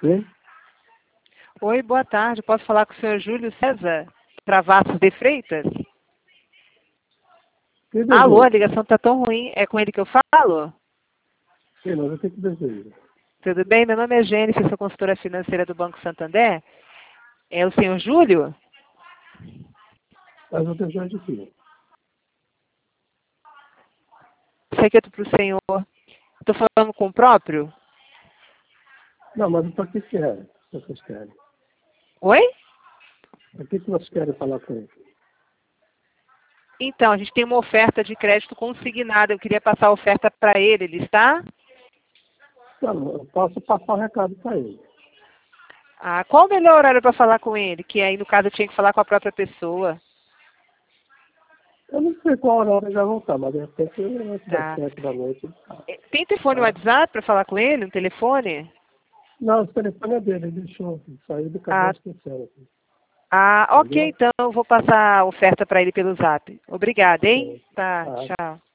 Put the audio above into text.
Sim? Oi, boa tarde. Posso falar com o senhor Júlio César Travassos de Freitas? Que Alô, a desejo? ligação está tão ruim. É com ele que eu falo? Sim, mas eu tenho que desejo. Tudo bem? Meu nome é Gênesis, sou consultora financeira do Banco Santander. É o senhor Júlio? Mas eu desejo sim. Sei que eu estou para o senhor. Estou falando com o próprio? Não, mas o que querem? O que vocês querem? Oi? O que vocês querem falar com ele? Então, a gente tem uma oferta de crédito consignado. Eu queria passar a oferta para ele. Ele está? Não, eu posso passar o recado para ele. Ah, qual o melhor horário para falar com ele? Que aí, no caso, eu tinha que falar com a própria pessoa. Eu não sei qual horário ele vai voltar, mas de repente antes das Tá. 7 da noite ele tá. Tem telefone Tá? WhatsApp para falar com ele? Um telefone? Não, o telefone é dele, ele deixou. Saiu do acabou Ah, esquecendo. Aqui. ok, Entendeu? então eu vou passar a oferta para ele pelo Zap. Obrigada, hein? Então, Tá, tá. tchau.